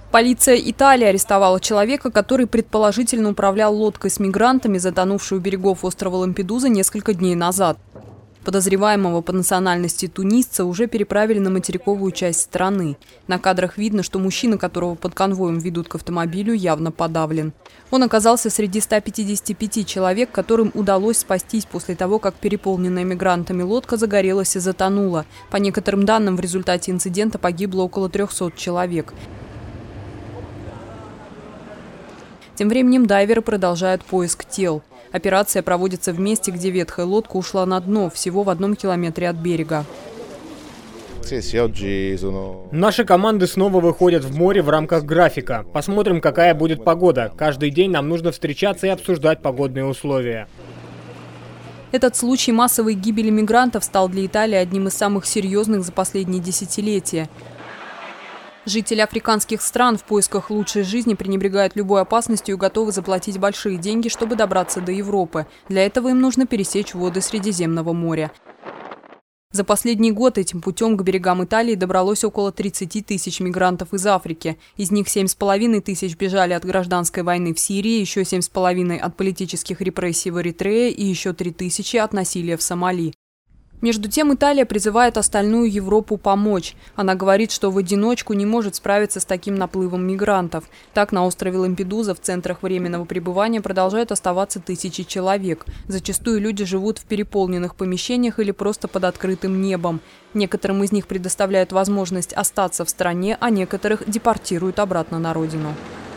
Полиция Италии арестовала человека, который предположительно управлял лодкой с мигрантами, затонувшей у берегов острова Лампедуза несколько дней назад. Подозреваемого по национальности тунисца уже переправили на материковую часть страны. На кадрах видно, что мужчина, которого под конвоем ведут к автомобилю, явно подавлен. Он оказался среди 155 человек, которым удалось спастись после того, как переполненная мигрантами лодка загорелась и затонула. По некоторым данным, в результате инцидента погибло около 300 человек. Тем временем дайверы продолжают поиск тел. Операция проводится в месте, где ветхая лодка ушла на дно, всего в 1 километре от берега. Наши команды снова выходят в море в рамках графика. Посмотрим, какая будет погода. Каждый день нам нужно встречаться и обсуждать погодные условия. Этот случай массовой гибели мигрантов стал для Италии одним из самых серьезных за последние десятилетия. Жители африканских стран в поисках лучшей жизни пренебрегают любой опасностью и готовы заплатить большие деньги, чтобы добраться до Европы. Для этого им нужно пересечь воды Средиземного моря. За последний год этим путем к берегам Италии добралось около 30 тысяч мигрантов из Африки. Из них 7,5 тысяч бежали от гражданской войны в Сирии, еще 7,5 от политических репрессий в Эритрее и еще 3 тысячи от насилия в Сомали. Между тем, Италия призывает остальную Европу помочь. Она говорит, что в одиночку не может справиться с таким наплывом мигрантов. Так, на острове Лампедуза в центрах временного пребывания продолжают оставаться тысячи человек. Зачастую люди живут в переполненных помещениях или просто под открытым небом. Некоторым из них предоставляют возможность остаться в стране, а некоторых депортируют обратно на родину.